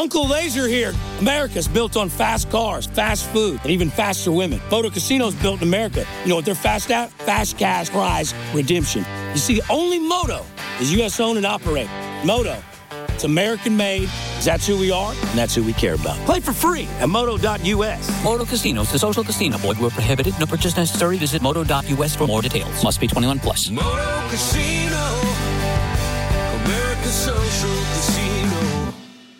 Uncle Laser here. America's built on fast cars, fast food, and even faster women. Moto Casino's built in America. You know what they're fast at? Fast cash prize redemption. You see, only Moto is U.S. owned and operated. Moto, it's American made. That's who we are, and that's who we care about. Play for free at moto.us. Moto Casinos, the social casino. Void where prohibited. No purchase necessary. Visit moto.us for more details. Must be 21 plus. Moto Casino, America's social casino.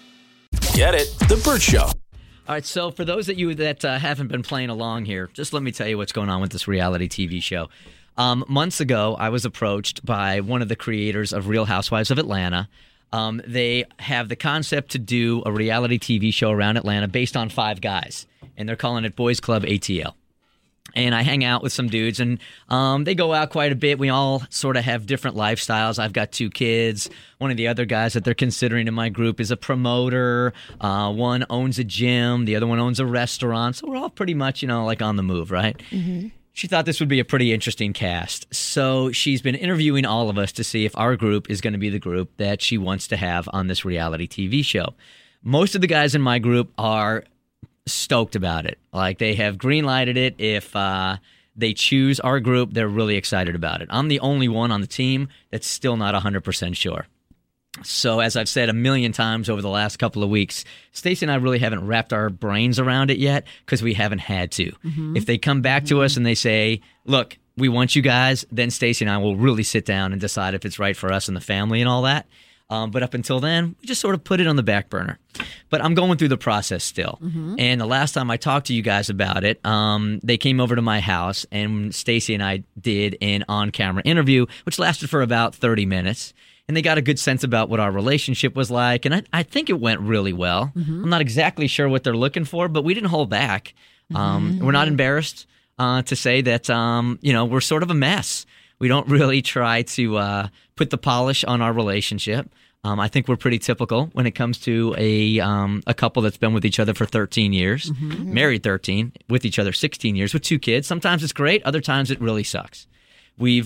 Get it? The Burt Show. All right, so for those of you that haven't been playing along here, just let me tell you what's going on with this reality TV show. Months ago, I was approached by one of the creators of Real Housewives of Atlanta. They have the concept to do a reality TV show around Atlanta based on 5 guys, and they're calling it Boys Club ATL. And I hang out with some dudes, and they go out quite a bit. We all sort of have different lifestyles. I've got 2 kids. One of the other guys that they're considering in my group is a promoter. One owns a gym. The other one owns a restaurant. So we're all pretty much, like on the move, right? Mm-hmm. She thought this would be a pretty interesting cast. So she's been interviewing all of us to see if our group is going to be the group that she wants to have on this reality TV show. Most of the guys in my group are stoked about it. Like, they have green-lighted it. If they choose our group, they're really excited about it. I'm the only one on the team that's still not 100% sure. So, as I've said a million times over the last couple of weeks, Stacey and I really haven't wrapped our brains around it yet because we haven't had to. Mm-hmm. If they come back to us and they say, look, we want you guys, then Stacey and I will really sit down and decide if it's right for us and the family and all that. But up until then, we just sort of put it on the back burner. But I'm going through the process still. Mm-hmm. And the last time I talked to you guys about it, they came over to my house, and Stacey and I did an on-camera interview, which lasted for about 30 minutes. And they got a good sense about what our relationship was like. And I think it went really well. Mm-hmm. I'm not exactly sure what they're looking for, but we didn't hold back. We're not embarrassed to say that, we're sort of a mess. We don't really try to put the polish on our relationship. I think we're pretty typical when it comes to a couple that's been with each other for 13 years, married 13, with each other 16 years, with 2 kids. Sometimes it's great. Other times it really sucks. We've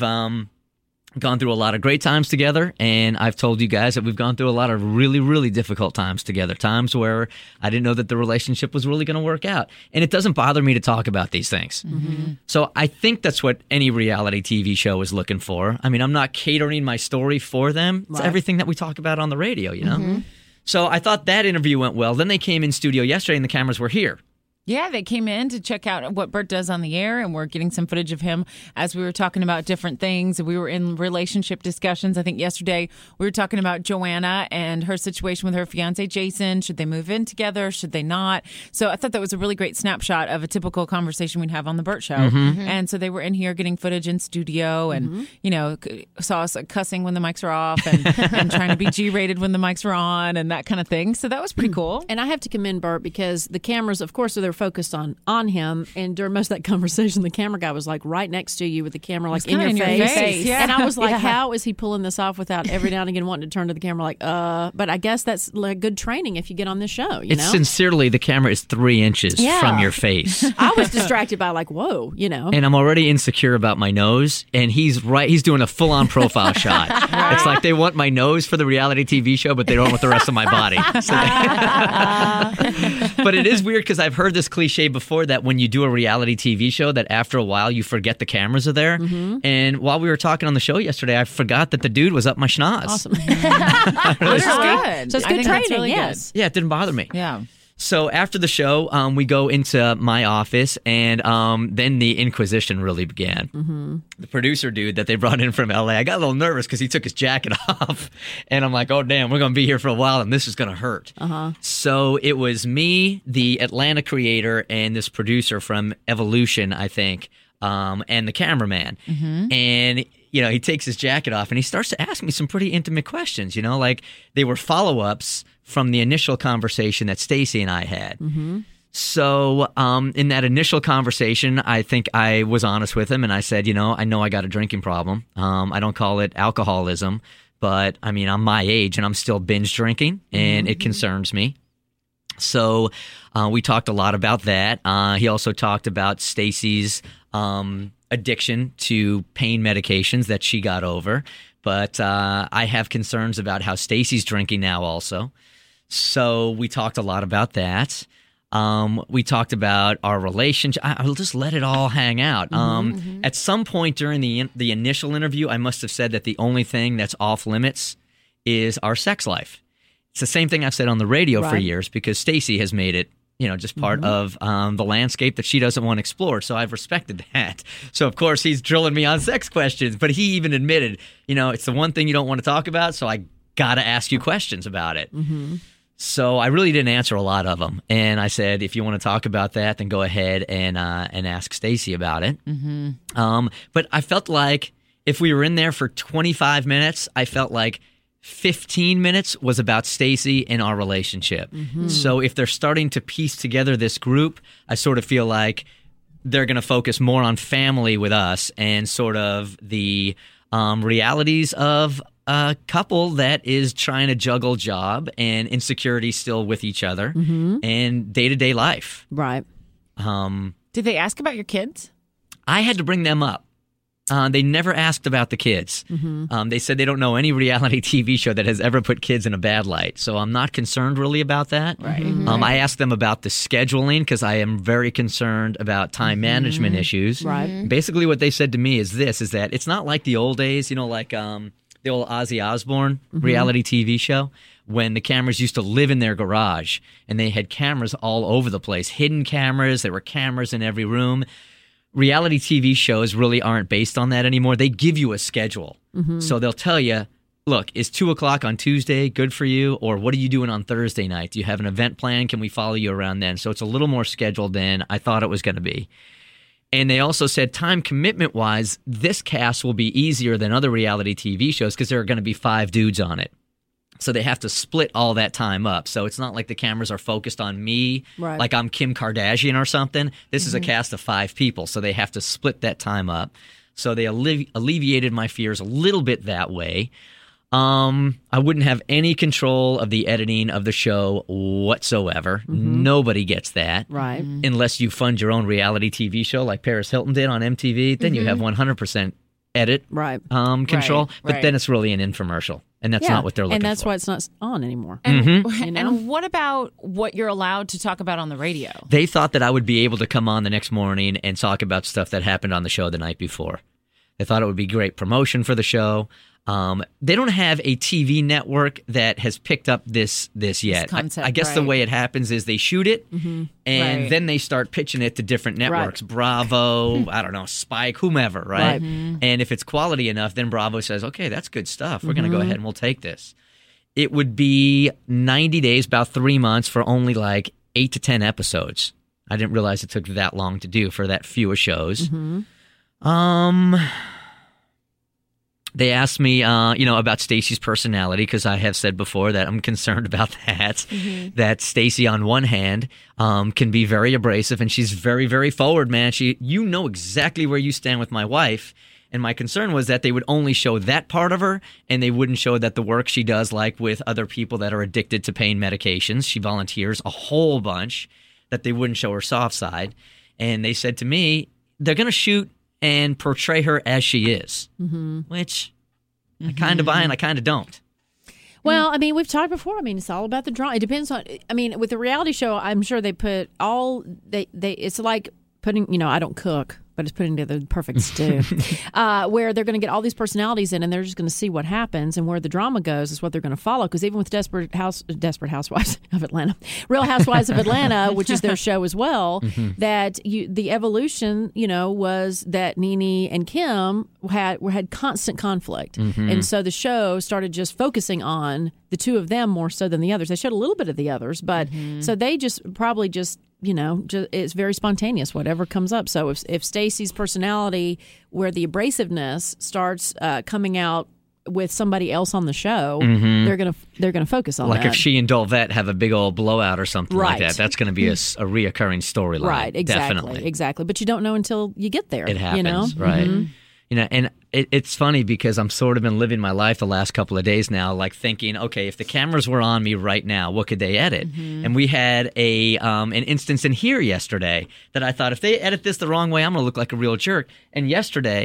gone through a lot of great times together, and I've told you guys that we've gone through a lot of really, really difficult times together, times where I didn't know that the relationship was really going to work out. And it doesn't bother me to talk about these things. Mm-hmm. So I think that's what any reality TV show is looking for. I mean, I'm not catering my story for them. It's everything that we talk about on the radio, Mm-hmm. So I thought that interview went well. Then they came in studio yesterday, and the cameras were here. Yeah, they came in to check out what Burt does on the air, and we're getting some footage of him as we were talking about different things. We were in relationship discussions. I think yesterday we were talking about Joanna and her situation with her fiance, Jason. Should they move in together? Should they not? So I thought that was a really great snapshot of a typical conversation we'd have on the Burt Show. Mm-hmm. And so they were in here getting footage in studio and, saw us cussing when the mics are off and trying to be G-rated when the mics are on and that kind of thing. So that was pretty cool. And I have to commend Burt because the cameras, of course, are there focused on him, and during most of that conversation the camera guy was like right next to you with the camera like in your face. Yeah. And I was like, how is he pulling this off without every now and again wanting to turn to the camera like but I guess that's like good training if you get on this show, it's know? Sincerely, the camera is 3 inches from your face. I was distracted by like, whoa, and I'm already insecure about my nose, and he's doing a full-on profile shot. Right. It's like they want my nose for the reality TV show, but they don't want the rest of my body. But it is weird because I've heard this cliche before that when you do a reality TV show that after a while you forget the cameras are there. Mm-hmm. And while we were talking on the show yesterday, I forgot that the dude was up my schnoz. Awesome. Really good. So it's good training, really yes. Good. Yeah, it didn't bother me. Yeah. So after the show, we go into my office, and then the inquisition really began. Mm-hmm. The producer dude that they brought in from L.A., I got a little nervous because he took his jacket off, and I'm like, oh, damn, we're going to be here for a while, and this is going to hurt. Uh-huh. So it was me, the Atlanta creator, and this producer from Evolution, I think, and the cameraman. Mm-hmm. And he takes his jacket off, and he starts to ask me some pretty intimate questions, like they were follow-ups from the initial conversation that Stacey and I had. Mm-hmm. So in that initial conversation, I think I was honest with him, and I said, I know I got a drinking problem. I don't call it alcoholism, but I mean, I'm my age, and I'm still binge drinking, and it concerns me. So we talked a lot about that. He also talked about Stacey's addiction to pain medications that she got over. But I have concerns about how Stacey's drinking now also. So we talked a lot about that. We talked about our relationship. I'll just let it all hang out. At some point during the initial interview, I must have said that the only thing that's off limits is our sex life. It's the same thing I've said on the radio for years because Stacey has made it, just part of the landscape that she doesn't want to explore. So I've respected that. So, of course, he's drilling me on sex questions. But he even admitted, it's the one thing you don't want to talk about, so I got to ask you questions about it. So I really didn't answer a lot of them. And I said, if you want to talk about that, then go ahead and ask Stacey about it. But I felt like if we were in there for 25 minutes, I felt like 15 minutes was about Stacey and our relationship. So if they're starting to piece together this group, I sort of feel like they're going to focus more on family with us and sort of the realities of a couple that is trying to juggle job and insecurity still with each other and day-to-day life. Right. Did they ask about your kids? I had to bring them up. They never asked about the kids. They said they don't know any reality TV show that has ever put kids in a bad light. So I'm not concerned really about that. Right. I asked them about the scheduling because I am very concerned about time management issues. Right. Basically what they said to me is that it's not like the old days, like the old Ozzy Osbourne reality TV show when the cameras used to live in their garage and they had cameras all over the place, hidden cameras. There were cameras in every room. Reality TV shows really aren't based on that anymore. They give you a schedule. So they'll tell you, look, is 2 o'clock on Tuesday good for you? Or what are you doing on Thursday night? Do you have an event plan? Can we follow you around then? So it's a little more scheduled than I thought it was going to be. And they also said time commitment-wise, this cast will be easier than other reality TV shows because there are going to be 5 dudes on it. So they have to split all that time up. So it's not like the cameras are focused on me, like I'm Kim Kardashian or something. This is a cast of 5 people, so they have to split that time up. So they alleviated my fears a little bit that way. I wouldn't have any control of the editing of the show whatsoever. Nobody gets that. Right. Unless you fund your own reality TV show like Paris Hilton did on MTV, then you have 100% edit control. But then it's really an infomercial. And that's not what they're looking for. And that's why it's not on anymore. And what about what you're allowed to talk about on the radio? They thought that I would be able to come on the next morning and talk about stuff that happened on the show the night before. They thought it would be great promotion for the show. They don't have a TV network that has picked up this yet. Concept, I guess the way it happens is they shoot it, and then they start pitching it to different networks. Bravo, I don't know, Spike, whomever, right? And if it's quality enough, then Bravo says, okay, that's good stuff. We're going to go ahead and we'll take this. It would be 90 days, about 3 months, for only like 8 to 10 episodes. I didn't realize it took that long to do for that few of shows. They asked me, about Stacey's personality because I have said before that I'm concerned about that. That Stacey, on one hand, can be very abrasive, and she's very, very forward, man. You know exactly where you stand with my wife, and my concern was that they would only show that part of her, and they wouldn't show that the work she does, like with other people that are addicted to pain medications. She volunteers a whole bunch, that they wouldn't show her soft side. And they said to me, they're going to shoot and portray her as she is, which I kind of buy and I kind of don't. Well, I mean, we've talked before. I mean, it's all about the drama. It depends on, with the reality show, I'm sure they put it's like putting, I don't cook, but it's putting together the perfect stew, where they're going to get all these personalities in, and they're just going to see what happens, and where the drama goes is what they're going to follow. Because even with Desperate Housewives of Atlanta, Real Housewives of Atlanta, which is their show as well, that the evolution, was that Nene and Kim had constant conflict, and so the show started just focusing on the two of them more so than the others. They showed a little bit of the others, but so they probably just it's very spontaneous, whatever comes up. So if Stacey's personality, where the abrasiveness starts coming out with somebody else on the show, they're gonna focus on that. Like if she and Dolvett have a big old blowout or something like that, that's going to be a reoccurring storyline. Right, exactly. But you don't know until you get there. It happens, right? And it's funny because I'm sort of been living my life the last couple of days now, like thinking, okay, if the cameras were on me right now, what could they edit? And we had an instance in here yesterday that I thought, if they edit this the wrong way, I'm going to look like a real jerk. And yesterday,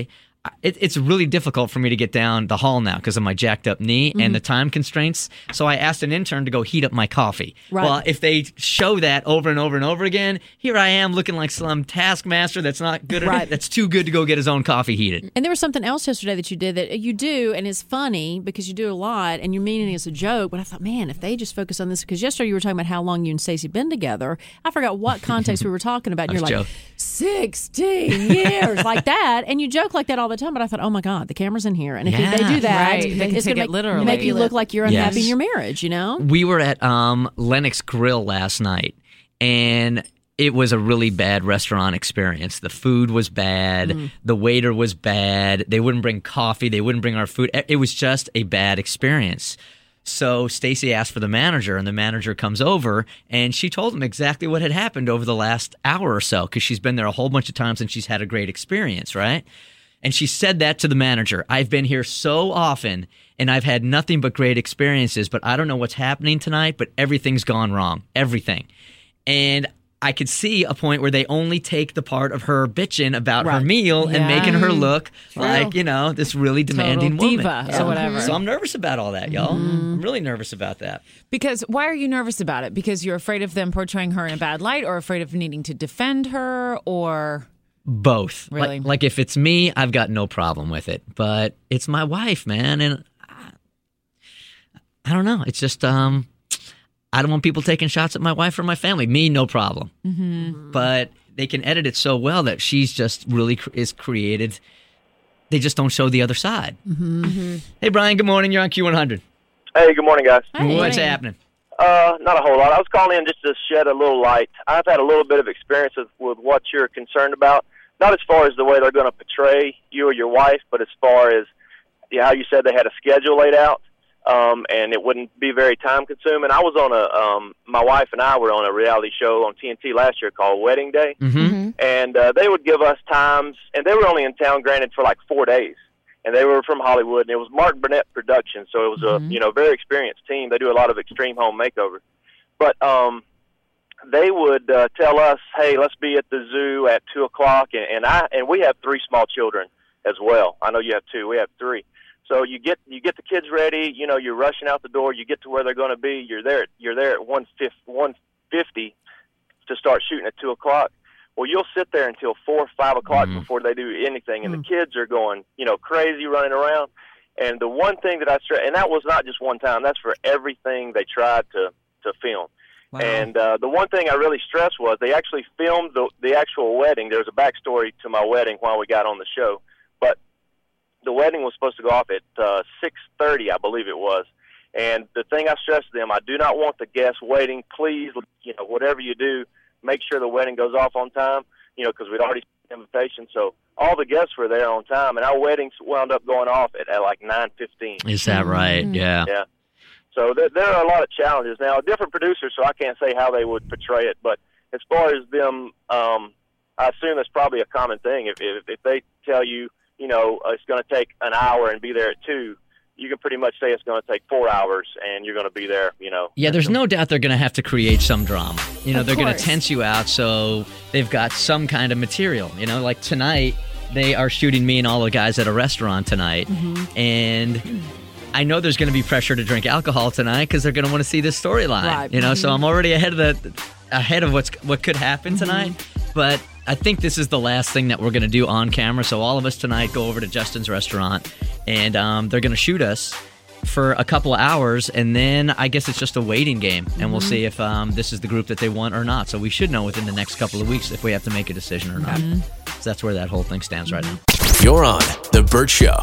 it's really difficult for me to get down the hall now because of my jacked up knee and the time constraints. So I asked an intern to go heat up my coffee. Right. Well, if they show that over and over and over again, here I am looking like some taskmaster that's not good at it. That's too good to go get his own coffee heated. And there was something else yesterday that you did that you do, and it's funny because you do a lot, and you're meaning it as a joke. But I thought, man, if they just focus on this, because yesterday you were talking about how long you and Stacey been together. I forgot what context we were talking about. And you're like, 16 years, like that, and you joke like that all the time. But I thought, oh my God, the camera's in here, and if they do that, Right. They can it's take going it to literally. make you look like you're unhappy Yes. in your marriage. You know? We were at Lennox Grill last night, and it was a really bad restaurant experience. The food was bad. The waiter was bad. They wouldn't bring coffee. They wouldn't bring our food. It was just a bad experience. So Stacey asked for the manager, and the manager comes over, and she told him exactly what had happened over the last hour or so, because she's been there a whole bunch of times and she's had a great experience, right? And she said that to the manager. I've been here so often, and I've had nothing but great experiences, but I don't know what's happening tonight, but everything's gone wrong. Everything. And I could see a point where they only take the part of her bitching about her meal and making her look like, you know, this really demanding Total woman. diva or whatever. So I'm nervous about all that, y'all. I'm really nervous about that. Because why are you nervous about it? Because you're afraid of them portraying her in a bad light, or afraid of needing to defend her, or Both. Really? Like if it's me, I've got no problem with it. But it's my wife, man, and I don't know. It's just I don't want people taking shots at my wife or my family. Me, no problem. But they can edit it so well that she's just really is created. They just don't show the other side. Hey, Brian, good morning. You're on Q100. Hey, good morning, guys. What's happening? Not a whole lot. I was calling in just to shed a little light. I've had a little bit of experience with what you're concerned about, not as far as the way they're going to portray you or your wife, but as far as how you said they had a schedule laid out, and it wouldn't be very time-consuming. I was on my wife and I were on a reality show on TNT last year called Wedding Day, and they would give us times, and they were only in town, granted, for like 4 days. And they were from Hollywood, and it was Mark Burnett Productions, so it was a very experienced team. They do a lot of extreme home makeover, but they would tell us, "Hey, let's be at the zoo at 2:00," and we have 3 small children as well. I know you have 2. We have 3. So you get the kids ready. You know, you're rushing out the door. You get to where they're going to be. You're there at 1:50 to start shooting at 2:00. Well, you'll sit there until 4 or 5 o'clock before they do anything, and the kids are going, crazy, running around. And the one thing that I stress, and that was not just one time, that's for everything they tried to film. Wow. And the one thing I really stressed was they actually filmed the actual wedding. There's a backstory to my wedding while we got on the show, but the wedding was supposed to go off at 6:30, I believe it was. And the thing I stressed to them, I do not want the guests waiting. Please, whatever you do, make sure the wedding goes off on time, because we'd already sent the invitation. So all the guests were there on time, and our weddings wound up going off at like 9:15. Is that right? Yeah. Yeah. So there are a lot of challenges. Now, different producers, so I can't say how they would portray it, but as far as them, I assume that's probably a common thing. If they tell you, it's going to take an hour and be there at 2, you can pretty much say it's going to take 4 hours and you're going to be there, Yeah, there's no doubt they're going to have to create some drama. They're going to tense you out, so they've got some kind of material. Like tonight, they are shooting me and all the guys at a restaurant tonight, and I know there's going to be pressure to drink alcohol tonight because they're going to want to see this storyline. Right. So I'm already ahead of what could happen tonight, but I think this is the last thing that we're going to do on camera. So all of us tonight go over to Justin's restaurant, and they're going to shoot us for a couple of hours, and then I guess it's just a waiting game, and we'll see if this is the group that they want or not. So we should know within the next couple of weeks if we have to make a decision or not. So that's where that whole thing stands right now. You're on The Bert Show.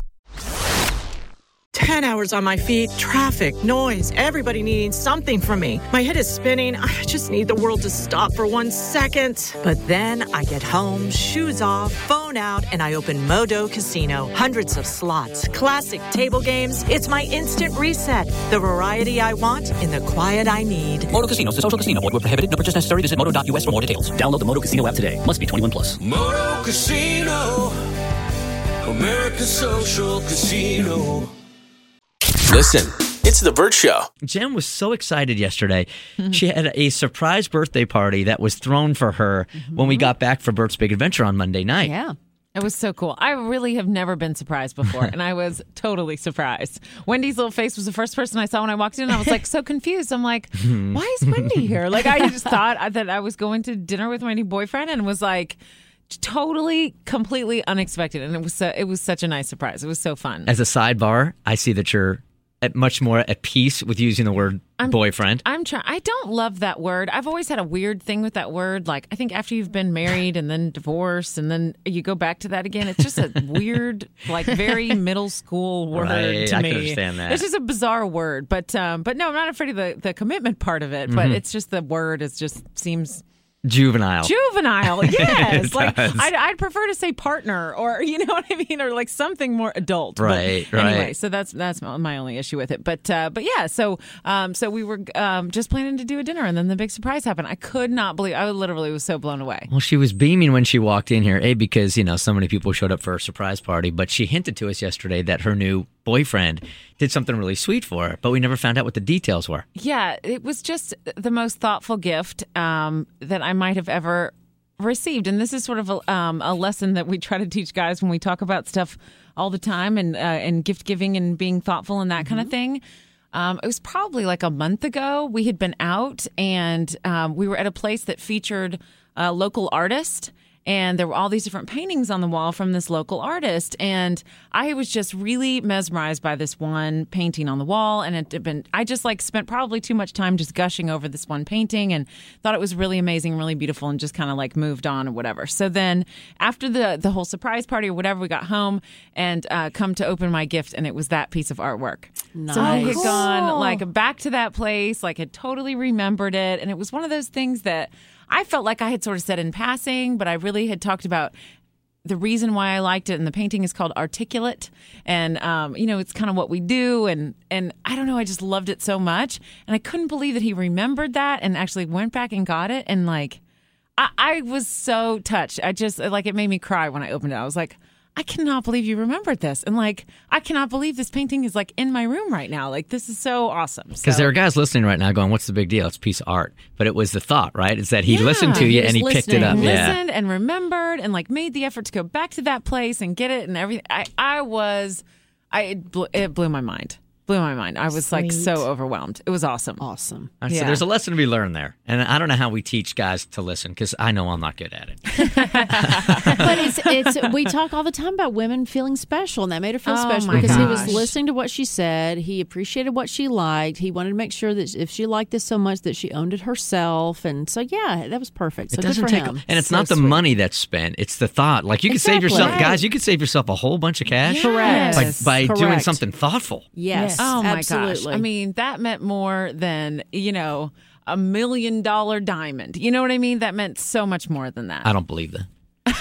10 hours on my feet, traffic, noise, everybody needing something from me. My head is spinning. I just need the world to stop for 1 second. But then I get home, shoes off, phone out, and I open Modo Casino. Hundreds of slots, classic table games. It's my instant reset. The variety I want in the quiet I need. Modo Casino, the social casino. Void where prohibited. No purchase necessary. Visit Modo.us for more details. Download the Modo Casino app today. Must be 21 plus. Moto Casino, America's social casino. Listen, it's The Bert Show. Jen was so excited yesterday. She had a surprise birthday party that was thrown for her when we got back for Bert's Big Adventure on Monday night. Yeah. It was so cool. I really have never been surprised before, and I was totally surprised. Wendy's little face was the first person I saw when I walked in, and I was like so confused. I'm like, why is Wendy here? Like, I just thought that I was going to dinner with my new boyfriend, and was like totally, completely unexpected, and it was such a nice surprise. It was so fun. As a sidebar, I see that you're much more at peace with using the word boyfriend. I don't love that word. I've always had a weird thing with that word. Like, I think after you've been married and then divorced and then you go back to that again, it's just a weird, like, very middle school word to I me. can understand that. It's just a bizarre word. But no, I'm not afraid of the commitment part of it. But it's just the word seems Juvenile, yes. Like, I'd prefer to say partner, or you know what I mean, or like something more adult. Right. Anyway, so that's my only issue with it. But yeah, so we were just planning to do a dinner, and then the big surprise happened. I could not believe. I literally was so blown away. Well, she was beaming when she walked in here, because so many people showed up for her surprise party. But she hinted to us yesterday that her new boyfriend did something really sweet for her, but we never found out what the details were. Yeah, it was just the most thoughtful gift that I might have ever received. And this is sort of a lesson that we try to teach guys when we talk about stuff all the time, and gift giving and being thoughtful and that kind of thing. It was probably like a month ago. We had been out, and we were at a place that featured a local artist. And there were all these different paintings on the wall from this local artist. And I was just really mesmerized by this one painting on the wall. And I just spent probably too much time just gushing over this one painting and thought it was really amazing, really beautiful, and just kind of moved on or whatever. So then after the whole surprise party or whatever, we got home and come to open my gift, and it was that piece of artwork. Nice. So I had gone back to that place, had totally remembered it. And it was one of those things that I felt like I had sort of said in passing, but I really had talked about the reason why I liked it. And the painting is called Articulate. And, it's kind of what we do. And I don't know, I just loved it so much. And I couldn't believe that he remembered that and actually went back and got it. And I was so touched. I just, it made me cry when I opened it. I was like, I cannot believe you remembered this. And I cannot believe this painting is in my room right now. This is so awesome. Because there are guys listening right now going, what's the big deal? It's a pice of art. But it was the thought, right? Is that he listened to you and he picked it up. He listened and remembered and made the effort to go back to that place and get it and everything. It blew my mind. Blew my mind. I was so overwhelmed. It was awesome. Awesome. So there's a lesson to be learned there. And I don't know how we teach guys to listen, because I know I'm not good at it. But we talk all the time about women feeling special, and that made her feel special because he was listening to what she said. He appreciated what she liked. He wanted to make sure that if she liked this so much that she owned it herself. And so, that was perfect. So it doesn't good for take, him. and it's not the money that's spent. It's the thought. You could save yourself, guys, you could save yourself a whole bunch of cash by doing something thoughtful. Yes. Oh my absolutely. gosh. I mean, that meant more than, $1 million diamond. You know what I mean? That meant so much more than that. I don't believe that.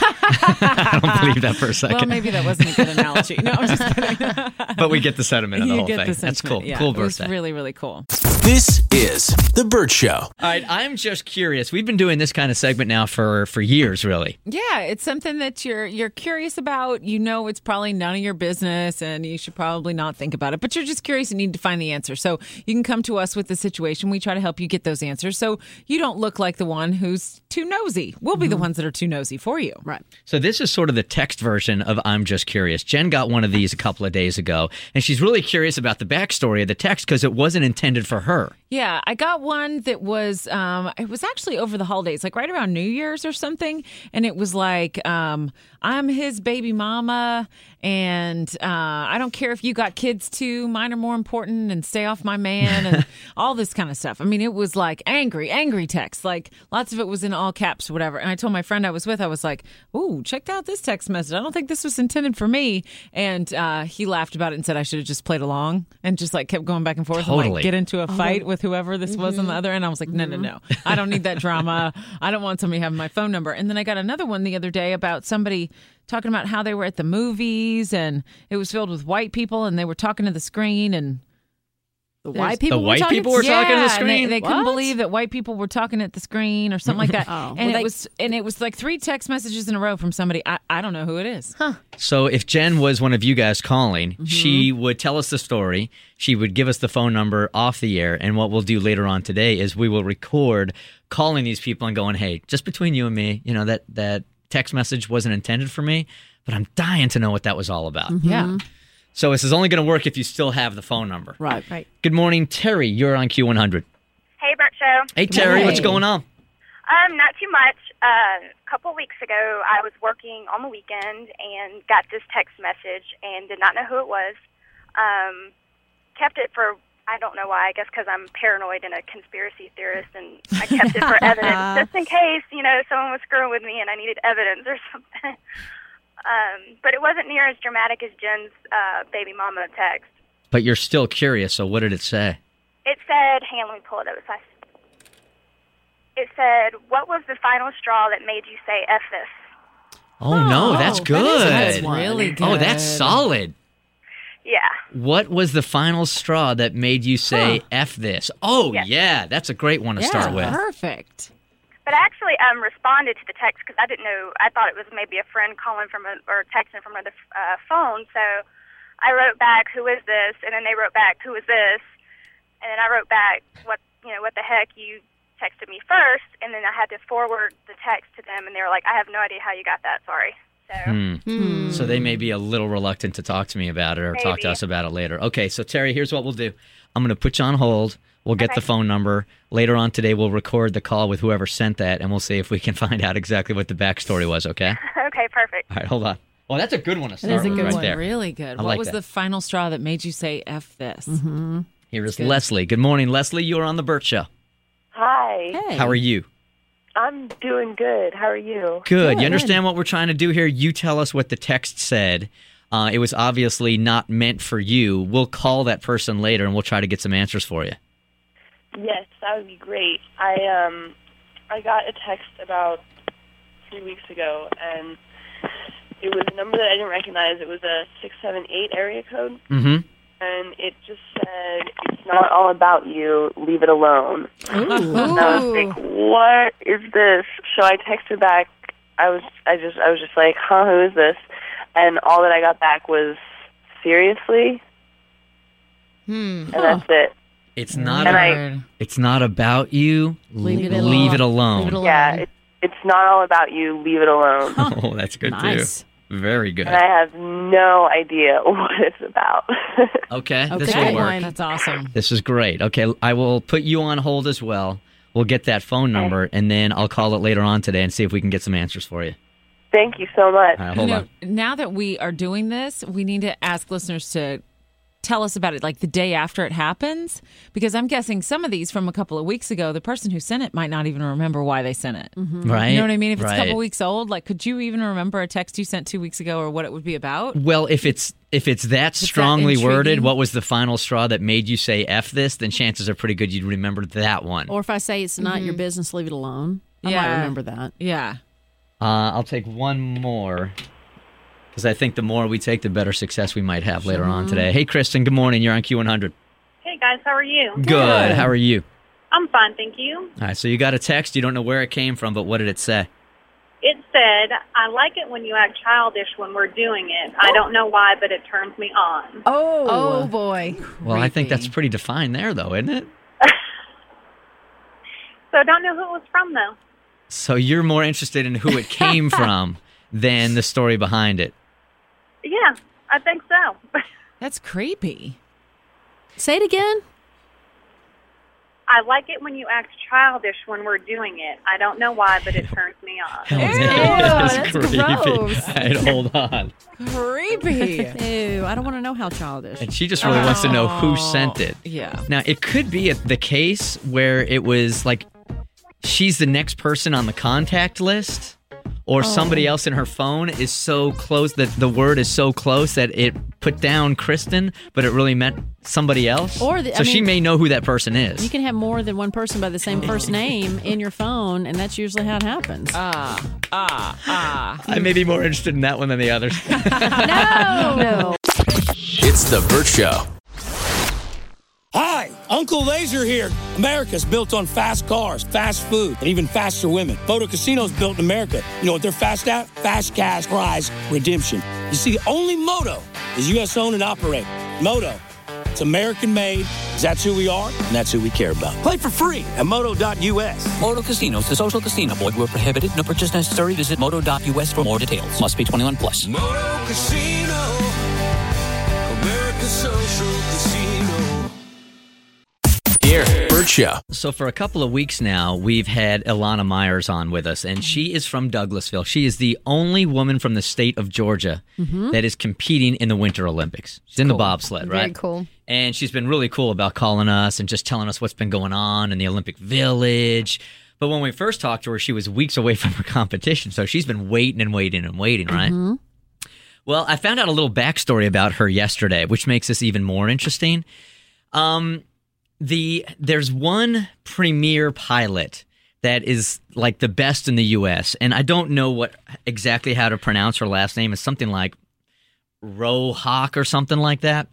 I don't believe that for a second. Well, maybe that wasn't a good analogy. No, I'm just kidding. But we get the sentiment of the whole thing. That's cool. Yeah, cool birthday. It was really, really cool. This is The Bert Show. All right, I'm just curious. We've been doing this kind of segment now for years, really. Yeah, it's something that you're curious about. It's probably none of your business, and you should probably not think about it. But you're just curious and need to find the answer. So you can come to us with the situation. We try to help you get those answers, so you don't look like the one who's too nosy. We'll be the ones that are too nosy for you. Right. So this is sort of the text version of I'm Just Curious. Jen got one of these a couple of days ago, and she's really curious about the backstory of the text because it wasn't intended for her. Yeah, I got one that was, it was actually over the holidays, right around New Year's or something. And it was I'm his baby mama, and I don't care if you got kids too. Mine are more important, and stay off my man, and all this kind of stuff. I mean, it was angry text. Lots of it was in all caps or whatever. And I told my friend I was with, I was like, ooh, check out this text message. I don't think this was intended for me. And he laughed about it and said I should have just played along and just kept going back and forth and get into a fight with whoever this was on the other end. I was like, no. I don't need that drama. I don't want somebody having my phone number. And then I got another one the other day about somebody talking about how they were at the movies and it was filled with white people and they were talking to the screen and the white people were talking to the screen. They couldn't believe that white people were talking at the screen or something like that. It was 3 text messages in a row from somebody. I don't know who it is. Huh. So if Jen was one of you guys calling, she would tell us the story. She would give us the phone number off the air. And what we'll do later on today is we will record calling these people and going, hey, just between you and me, that text message wasn't intended for me, but I'm dying to know what that was all about. Yeah. So this is only going to work if you still have the phone number. Right. Good morning, Terry. You're on Q100. Hey, Bert Show. Hey, Terry. Hey. What's going on? Not too much. A couple weeks ago, I was working on the weekend and got this text message and did not know who it was. Kept it for, I don't know why, I guess because I'm paranoid and a conspiracy theorist, and I kept it for evidence, just in case, someone was screwing with me and I needed evidence or something. But it wasn't near as dramatic as Jen's baby mama text. But you're still curious, so what did it say? It said, hang on, let me pull it up. It said, what was the final straw that made you say F this? Oh, no, that's good. That's really good. Oh, that's solid. Yeah. What was the final straw that made you say F this? Oh, Yes. yeah, that's a great one to start with. Perfect. But I actually responded to the text because I didn't know. I thought it was maybe a friend calling or texting from another phone. So I wrote back, "Who is this?" And then they wrote back, "Who is this?" And then I wrote back, "What the heck? You texted me first." And then I had to forward the text to them, and they were like, "I have no idea how you got that. Sorry." So So they may be a little reluctant to talk to me about it or talk to Maybe. us about it later. Okay, so Terry, here's what we'll do. I'm going to put you on hold. We'll get the phone number. Later on today, we'll record the call with whoever sent that, and we'll see if we can find out exactly what the backstory was, okay? okay, perfect. All right, hold on. Well, that's a good one to That start is a with good right one. there. Really good. I What like was that. the final straw that made you say F this? Here is Leslie. Good morning, Leslie. You are on The Burt Show. Hi. Hey. How are you? I'm doing good. How are you? Good. You understand what we're trying to do here? You tell us what the text said. It was obviously not meant for you. We'll call that person later, and we'll try to get some answers for you. Yes, that would be great. I got a text about 3 weeks ago, and it was a number that I didn't recognize. It was a 678 area code, Mm-hmm. and it just said, "It's not all about you. Leave it alone." And I was like, "What is this?" So I texted back. I was just like, "Huh? Who is this?" And all that I got back was, "Seriously?" And that's it. It's not. And It's not about you. Leave it Leave alone. it alone. Leave it alone. Yeah, it's not all about you. Leave it alone. Oh, that's good Nice. too. Very good. And I have no idea what it's about. Okay, this Okay. will work. That's awesome. This is great. Okay, I will put you on hold as well. We'll get that phone number, and then I'll call it later on today and see if we can get some answers for you. Thank you so much. All right, hold on. Now that we are doing this, we need to ask listeners to tell us about it like the day after it happens, because I'm guessing some of these from a couple of weeks ago, the person who sent it might not even remember why they sent it. Right? You know what I mean? If it's a Right. couple weeks old, like, could you even remember a text you sent 2 weeks ago or what it would be about? Well, if it's that strongly worded, intriguing. what was the final straw that made you say F this, then chances are pretty good you'd remember that one. Or if I say it's not your business, leave it alone. I might Yeah. remember that. Yeah. I'll take one more, because I think the more we take, the better success we might have later on today. Hey, Kristen, good morning. You're on Q100. Hey, guys, how are you? Good. How are you? I'm fine, thank you. All right, so you got a text. You don't know where it came from, but what did it say? It said, "I like it when you act childish when we're doing it. I don't know why, but it turns me on." Oh, boy. Well, I think that's pretty defined there, though, isn't it? So I don't know who it was from, though. So you're more interested in who it came from than the story behind it. Yeah, I think so. That's creepy. Say it again. I like it when you act childish when we're doing it. I don't know why, but it turns me on. That's gross. All right, hold on. Creepy. Ew, I don't want to know how childish. And she just really wants to know who sent it. Yeah. Now, it could be the case where it was like she's the next person on the contact list, or somebody else in her phone is so close that the word is so close that it put down Kristen, but it really meant somebody else. Or she may know who that person is. You can have more than one person by the same first name in your phone, and that's usually how it happens. I may be more interested in that one than the others. No. It's The Burt Show. Hi, Uncle Laser here. America's built on fast cars, fast food, and even faster women. Photo Casino's built in America. You know what they're fast at? Fast cash prize redemption. You see, the only moto is U.S. owned and operated. Moto. It's American made. That's who we are, and that's who we care about. Play for free at Moto.us. Moto Casinos, the social casino. Void where prohibited. No purchase necessary. Visit Moto.us for more details. Must be 21 plus. Moto Casino, America's social casino. Here, Bert Show. So for a couple of weeks now, we've had Ilana Myers on with us, and she is from Douglasville. She is the only woman from the state of Georgia that is competing in the Winter Olympics. She's in the bobsled, right? Very cool. And she's been really cool about calling us and just telling us what's been going on in the Olympic Village. But when we first talked to her, she was weeks away from her competition, so she's been waiting and waiting and waiting, right? Well, I found out a little backstory about her yesterday, which makes this even more interesting. There's one premier pilot that is like the best in the U.S., and I don't know exactly how to pronounce her last name. It's something like Rohawk or something like that.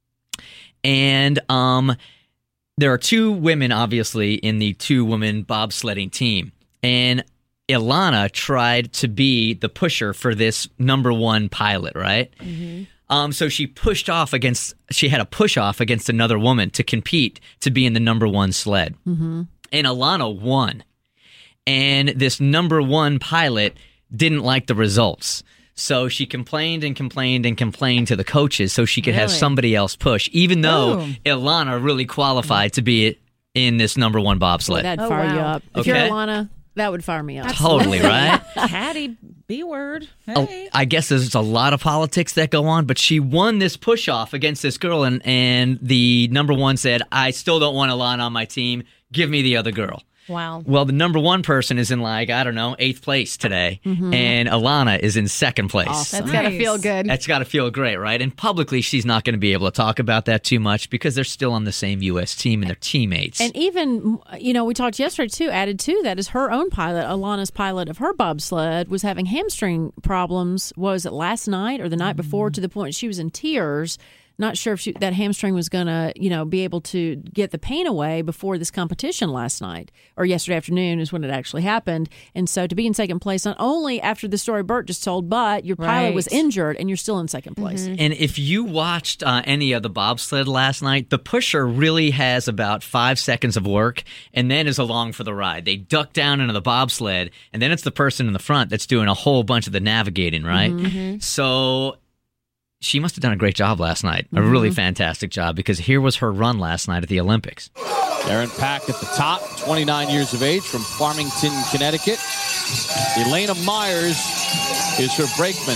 And there are two women, obviously, in the two-woman bobsledding team. And Ilana tried to be the pusher for this number one pilot, right? So she had a push-off against another woman to compete to be in the number one sled. And Ilana won. And this number one pilot didn't like the results. So she complained and complained and complained to the coaches so she could have somebody else push, even though Ilana really qualified to be in this number one bobsled. That'd fire you up. If you're Ilana, that would fire me up. Totally, right? Hattie, B-word. Hey. I guess there's a lot of politics that go on, but she won this push-off against this girl, and the number one said, I still don't want Ilana on my team. Give me the other girl. Wow. Well, the number one person is in 8th place today, and Ilana is in 2nd place. Awesome. That's got to feel good. That's got to feel great, right? And publicly, she's not going to be able to talk about that too much because they're still on the same U.S. team and they're teammates. And even, we talked yesterday, too, added to that is her own pilot, Ilana's pilot of her bobsled, was having hamstring problems, was it last night or the night before, to the point she was in tears. Not sure if that hamstring was going to, be able to get the pain away before this competition last night or yesterday afternoon is when it actually happened. And so to be in 2nd place, not only after the story Bert just told, but your pilot was injured and you're still in 2nd place. And if you watched any of the bobsled last night, the pusher really has about 5 seconds of work and then is along for the ride. They duck down into the bobsled and then it's the person in the front that's doing a whole bunch of the navigating, right? So she must have done a great job last night, a really fantastic job, because here was her run last night at the Olympics. Erin Pack at the top, 29 years of age, from Farmington, Connecticut. Elana Myers is her brakeman.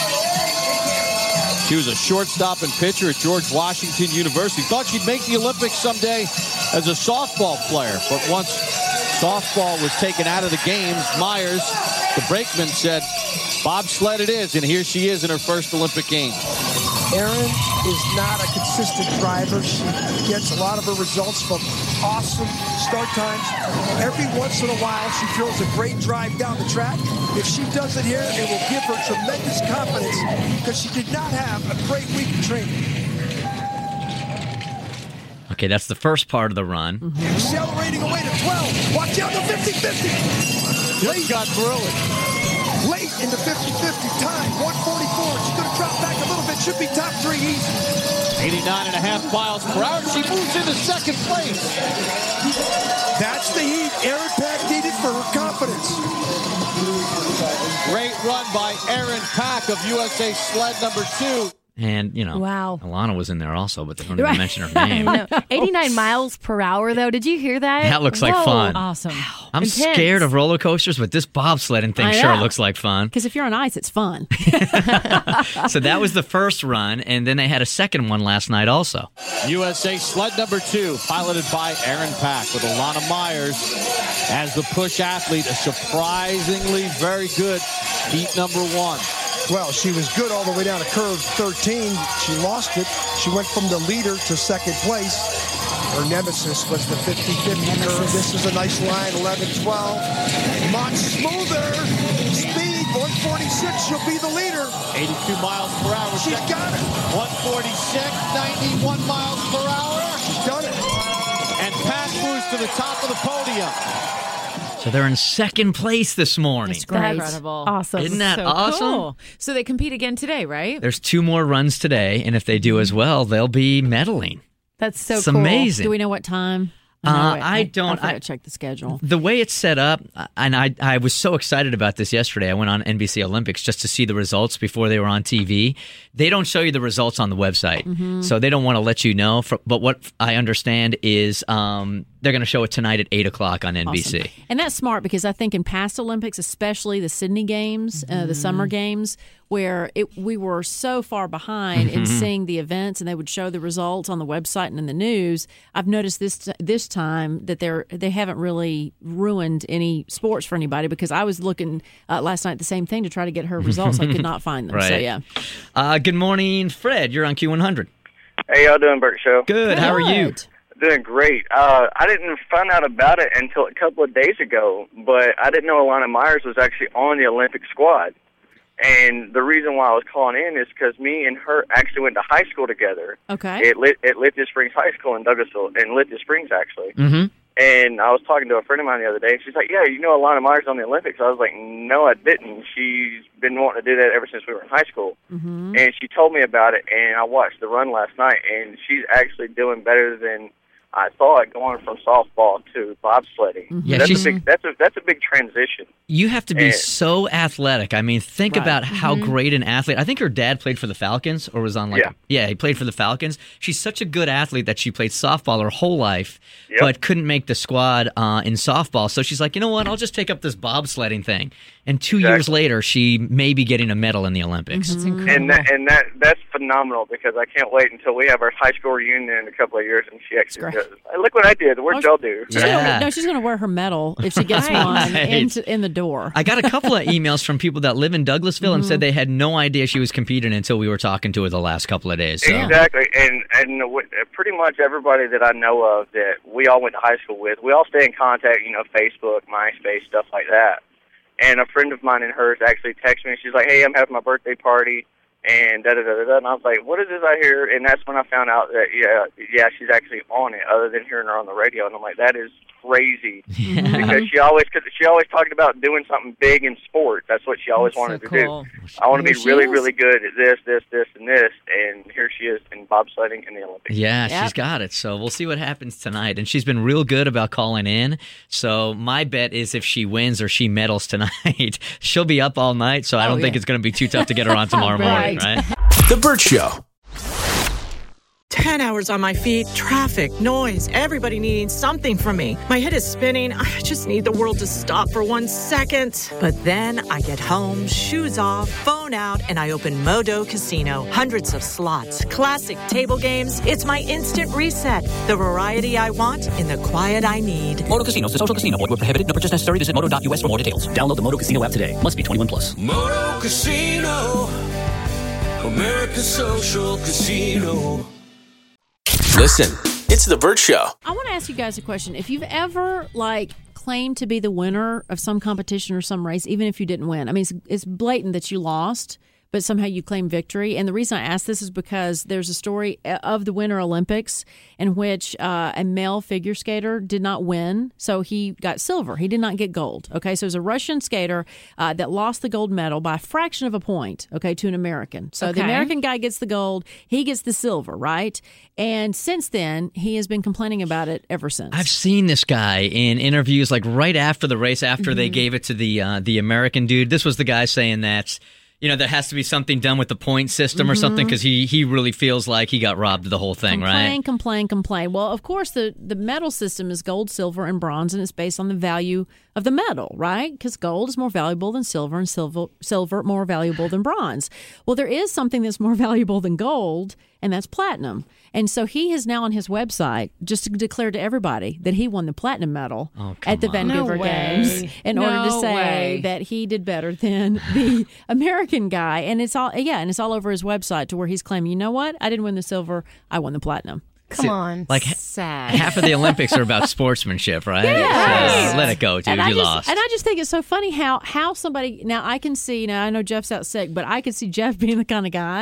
She was a shortstop and pitcher at George Washington University. Thought she'd make the Olympics someday as a softball player, but once softball was taken out of the games, Myers, the brakeman, said, bobsled it is, and here she is in her first Olympic Games. Erin is not a consistent driver. She gets a lot of her results from awesome start times. Every once in a while, she throws a great drive down the track. If she does it here, it will give her tremendous confidence because she did not have a great week of training. Okay, that's the first part of the run. Accelerating away to 12. Watch out, the 50-50. Late got through it. Late in the 50-50 time, 144. She's going to drop back a little bit. Should be top 3 easy. 89.5 miles per hour. She moves into 2nd place. That's the heat Erin Pack needed for her confidence. Great run by Erin Pack of USA Sled number 2. And, wow. Ilana was in there also, but they don't even mention her name. 89 miles per hour, though. Did you hear that? That looks like fun. Awesome. I'm scared of roller coasters, but this bobsledding thing sure looks like fun. Because if you're on ice, it's fun. So that was the first run, and then they had a second one last night also. USA Sled number 2, piloted by Erin Pack, with Ilana Myers as the push athlete. A surprisingly very good heat number 1. Well, she was good all the way down to curve 13. She lost it. She went from the leader to 2nd place. Her nemesis was the 50-50 curve. This is a nice line, 11-12. Much smoother. Speed, 146. She'll be the leader. 82 miles per hour. She's got it. 146, 91 miles per hour. She's done it. And Pack moves to the top of the podium. So they're in 2nd place this morning. That's great. Incredible. Awesome. Isn't that so awesome? Cool. So they compete again today, right? There's 2 more runs today, and if they do as well, they'll be medaling. That's so It's cool. amazing. Do we know what time? I don't. I check the schedule. The way it's set up, and I was so excited about this yesterday. I went on NBC Olympics just to see the results before they were on TV. They don't show you the results on the website, so they don't want to let you know. But what I understand is they're going to show it tonight at 8 o'clock on NBC. Awesome. And that's smart because I think in past Olympics, especially the Sydney Games, the Summer Games, where we were so far behind in seeing the events, and they would show the results on the website and in the news. I've noticed this time that they haven't really ruined any sports for anybody, because I was looking last night the same thing to try to get her results. I could not find them. Right. So yeah. Good morning, Fred. You're on Q100. Hey, y'all doing, Bert Show? Good. How are you? Doing great. I didn't find out about it until a couple of days ago, but I didn't know Alana Myers was actually on the Olympic squad. And the reason why I was calling in is because me and her actually went to high school together. Okay. At Lithia Springs High School in Douglasville, in Lithia Springs, actually. Mm-hmm. And I was talking to a friend of mine the other day, and she's like, yeah, you know Alana Myers on the Olympics? I was like, no, I didn't. She's been wanting to do that ever since we were in high school. Mm-hmm. And she told me about it, and I watched the run last night, and she's actually doing better than I thought, going from softball to bobsledding. Yeah, that's a big transition. You have to be so athletic. I mean, think about how great an athlete. I think her dad played for the Falcons, or was on he played for the Falcons. She's such a good athlete that she played softball her whole life, but couldn't make the squad in softball. So she's like, you know what? I'll just take up this bobsledding thing. And 2 years later, she may be getting a medal in the Olympics. And that's phenomenal, because I can't wait until we have our high school reunion in a couple of years, and she actually does. Look what I did. What'd y'all do? No, she's going to wear her medal if she gets one in the door. I got a couple of emails from people that live in Douglasville and said they had no idea she was competing until we were talking to her the last couple of days. So. Exactly. And pretty much everybody that I know of that we all went to high school with, we all stay in contact, Facebook, MySpace, stuff like that. And a friend of mine and hers actually texted me. She's like, hey, I'm having my birthday party, and da-da-da-da-da. And I was like, what is this I hear? And that's when I found out that, yeah, she's actually on it, other than hearing her on the radio. And I'm like, that is crazy. Because she always talked about doing something big in sports. That's what she always wanted to do. I want to be really, really good at this, and this. And here she is in bobsledding in the Olympics. Yeah, she's got it. So we'll see what happens tonight. And she's been real good about calling in. So my bet is if she wins or she medals tonight, she'll be up all night. So I don't think it's going to be too tough to get her on tomorrow morning, right? The Bert Show. 10 hours on my feet, traffic, noise, everybody needing something from me. My head is spinning. I just need the world to stop for 1 second. But then I get home, shoes off, phone out, and I open Modo Casino. Hundreds of slots, classic table games. It's my instant reset. The variety I want in the quiet I need. Modo Casino is a social casino. Void where prohibited. No purchase necessary. Visit modo.us for more details. Download the Modo Casino app today. Must be 21 plus. Moto Casino, America's social casino. Listen, it's The Bert Show. I want to ask you guys a question. If you've ever, claimed to be the winner of some competition or some race, even if you didn't win, I mean, it's blatant that you lost, but somehow you claim victory. And the reason I ask this is because there's a story of the Winter Olympics in which a male figure skater did not win, so he got silver. He did not get gold. Okay, so it was a Russian skater that lost the gold medal by a fraction of a point, to an American. So the American guy gets the gold, he gets the silver, right? And since then, he has been complaining about it ever since. I've seen this guy in interviews, right after the race, after they gave it to the American dude. This was the guy saying that, there has to be something done with the point system or something, because he really feels like he got robbed of the whole thing, right? Complain. Well, of course, the medal system is gold, silver, and bronze, and it's based on the value of the medal, right? Because gold is more valuable than silver, and silver more valuable than bronze. Well, there is something that's more valuable than gold, and that's platinum. And so he has now on his website just declared to everybody that he won the platinum medal at the Vancouver Games in order to say that he did better than the American guy. And it's all over his website, to where he's claiming, you know what? I didn't win the silver, I won the platinum. Come on, sad. Half of the Olympics are about sportsmanship, right? Yes. So let it go, dude. You lost. And I just think it's so funny how somebody, now I can see, I know Jeff's out sick, but I could see Jeff being the kind of guy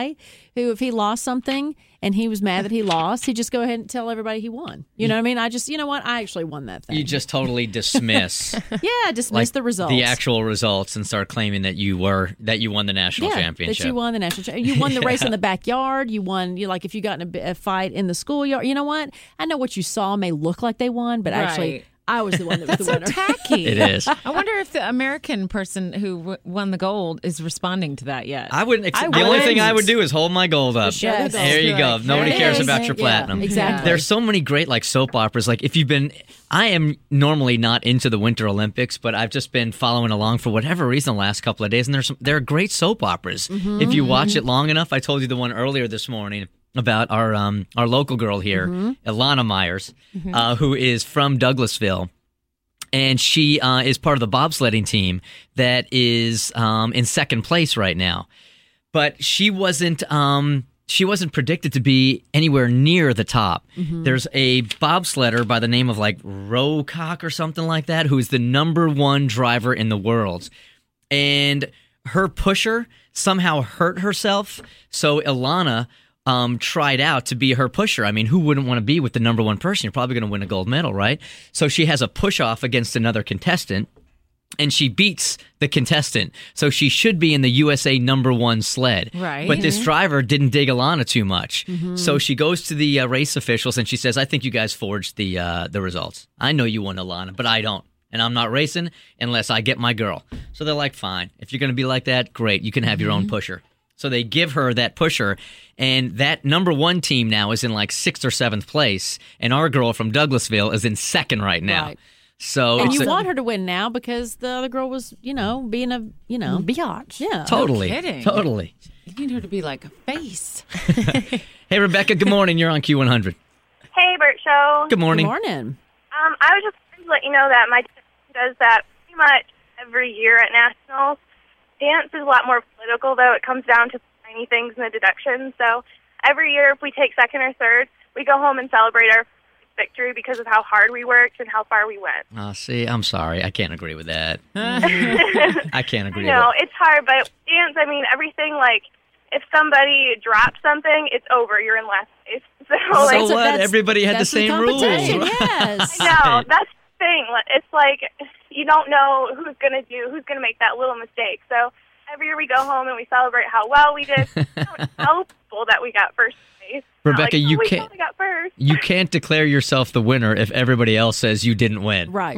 who, if he lost something and he was mad that he lost, he'd just go ahead and tell everybody he won. You know what I mean? You know what? I actually won that thing. You just totally dismiss. Dismiss the results. The actual results, and start claiming that you won the national championship. That you won the national championship. You won the race in the backyard. You won, like if you got in a fight in the schoolyard. You know what? I know what you saw may look like they won, but actually I was the one that was the winner. So tacky. It is. I wonder if the American person who won the gold is responding to that yet. I wouldn't. The only thing I would do is hold my gold up. Yes. There you go. Nobody cares about your platinum. Exactly. There's so many great soap operas. If you've been, I am normally not into the Winter Olympics, but I've just been following along for whatever reason the last couple of days, and there are great soap operas. Mm-hmm. If you watch it long enough. I told you the one earlier this morning about our local girl here, Ilana Myers, who is from Douglasville. And she is part of the bobsledding team that is in second place right now. But she wasn't predicted to be anywhere near the top. There's a bobsledder by the name of Rocock or something like that, who is the number one driver in the world. And her pusher somehow hurt herself. So Ilana tried out to be her pusher. I mean, who wouldn't want to be with the number one person? You're probably going to win a gold medal, right? So she has a push-off against another contestant, and she beats the contestant. So she should be in the USA number one sled. Right. But this driver didn't dig Ilana too much. So she goes to the race officials, and she says, I think you guys forged the results. I know you won, Ilana, but I don't. And I'm not racing unless I get my girl. So they're like, fine. If you're going to be like that, great. You can have your own pusher. So they give her that pusher, and that number one team now is in 6th or 7th place, and our girl from Douglasville is in 2nd right now. Right. So and you want her to win now because the other girl was, being a, biatch. Yeah. Totally. No kidding. Totally. You need her to be like a face. Hey, Rebecca, good morning. You're on Q100. Hey, Bert Show. Good morning. Good morning. I was just going to let you know that my team does that pretty much every year at Nationals. Dance is a lot more political, though. It comes down to tiny things in the deductions. So every year, if we take 2nd or 3rd, we go home and celebrate our victory because of how hard we worked and how far we went. See, I'm sorry. I can't agree with that. I can't agree with that. No, it's hard, but dance, I mean, everything, if somebody drops something, it's over. You're in last place. So what? Everybody had the same rules. Yes. I know. That's the thing. It's you don't know who's going to make that little mistake. So every year we go home and we celebrate how well we did. It's helpful that we got first place. Rebecca, you can't. We got first. You can't declare yourself the winner if everybody else says you didn't win. Right.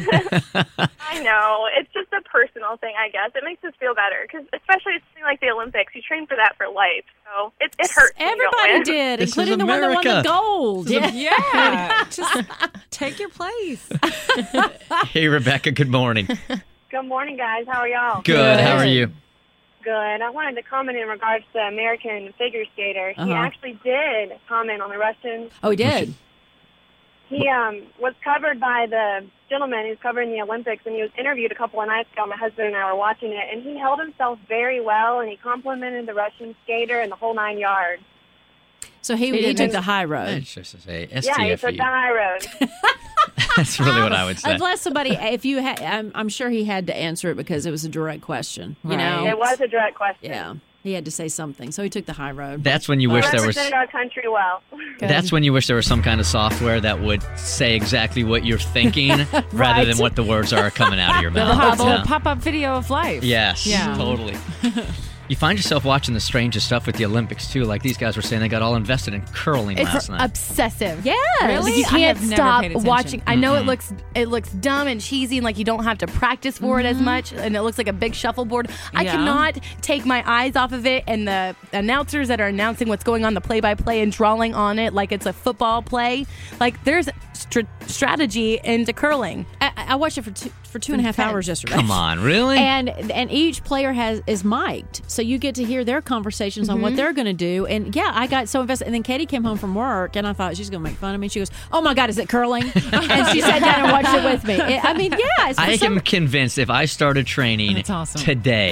I know. It's just a personal thing, I guess. It makes us feel better because, especially something like the Olympics, you train for that for life. So it hurts. Everybody did, This including is the one that won the America. gold. Yeah. Just take your place. Hey, Rebecca, good morning. Good morning, guys. How are y'all? Good. How are you? Good. I wanted to comment in regards to the American figure skater. He actually did comment on the Russians. Oh, he did? He was covered by the gentleman who's covering the Olympics, and he was interviewed a couple of nights ago. My husband and I were watching it, and he held himself very well, and he complimented the Russian skater and the whole 9 yards. So he took the high road. It's just to say, Yeah, he took the high road. That's really what I would say. Unless somebody, if you had, I'm sure he had to answer it because it was a direct question. You know, It was a direct question. Yeah, he had to say something, so he took the high road. That's when you wish there was. Represented our country well. That's when you wish there was some kind of software that would say exactly what you're thinking, rather than what the words are coming out of your mouth. The pop-up video of life. Yes, Yeah. totally. You find yourself watching the strangest stuff with the Olympics, too. Like these guys were saying they got all invested in curling last It's night. obsessive. Yeah, Like you I can't have never stop paid attention. watching. I know it looks dumb and cheesy, and like you don't have to practice for it as much, and it looks like a big shuffleboard. I Yeah. cannot take my eyes off of it, and the announcers that are announcing what's going on, the play-by-play, and drawing on it like it's a football play. Like there's strategy into curling. I watched it for two and a half hours yesterday. Come on, really? And each player is mic'd, so you get to hear their conversations on what they're going to do. And yeah, I got so invested. And then Katie came home from work, and I thought she's going to make fun of me. She goes, "Oh my God, is it curling?" And she sat down and watched it with me. I mean, yeah, I am convinced if I started training That's awesome. today,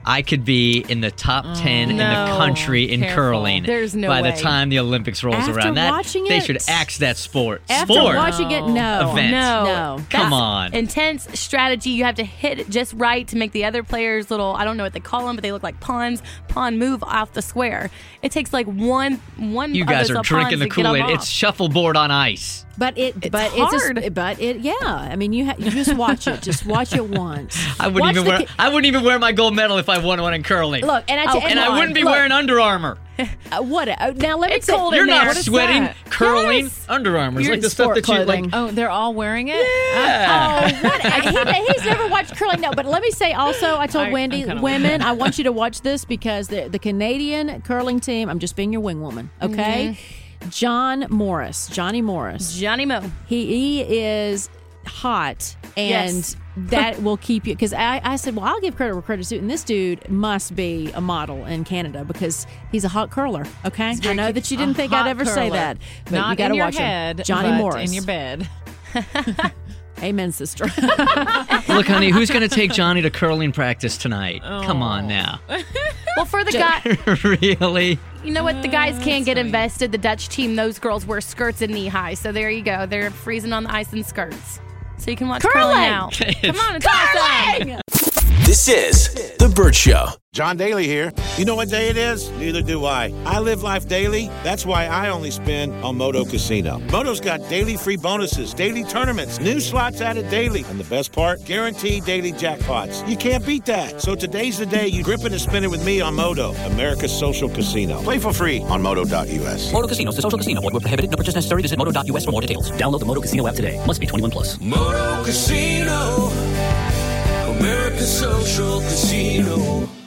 I could be in the top 10 in the country in curling. There's no by way. the time the Olympics rolls After around. watching They it- should axe that sport. After Sport. watching it, no. Event. No. Come That's on. Intense strategy. You have to hit it just right to make the other players little, I don't know what they call them, but they look like pawns move off the square. It takes like one You guys are drinking the Kool-Aid. It's shuffleboard on ice. But it's hard. yeah. I mean, you just watch it. Just watch it once. I wouldn't even wear my gold medal if I won one in curling. Look, and I wouldn't be wearing Under Armour. What? Now let me It's say, cold You're in there. not What is sweating, that? curling, Yes. Under Armour. It's You're like the stuff sport that you like. clothing. Oh, they're all wearing it? Yeah. Oh, what? He's never watched curling. No, but let me say also, I told I'm Wendy, kinda women, I want you to watch this because the Canadian curling team, I'm just being your wing woman, okay? Johnny Morris. Johnny Mo. He is hot, and Yes. that will keep you. Because I said, well, I'll give credit where credit's due, and this dude must be a model in Canada because he's a hot curler. Okay, I know that you didn't think I'd ever say that, but Not you got to in your watch head, him. Johnny but Morris in your bed. Amen, sister. Look, honey, who's going to take Johnny to curling practice tonight? Come on now. Well, for the guy, Really? you know what? The guys can't get invested. The Dutch team, those girls wear skirts and knee high. So there you go. They're freezing on the ice in skirts. So you can watch curling now. Come on, it's awesome. This is The Burt Show. John Daly here. You know what day it is? Neither do I. I live life daily. That's why I only spin on Moto Casino. Moto's got daily free bonuses, daily tournaments, new slots added daily, and the best part, guaranteed daily jackpots. You can't beat that. So today's the day you grip it and spin it with me on Moto, America's social casino. Play for free on Moto.us. Moto Casino, the social casino. Void where prohibited. No purchase necessary. Visit Moto.us for more details. Download the Moto Casino app today. Must be 21 plus. Moto Casino, America's social casino.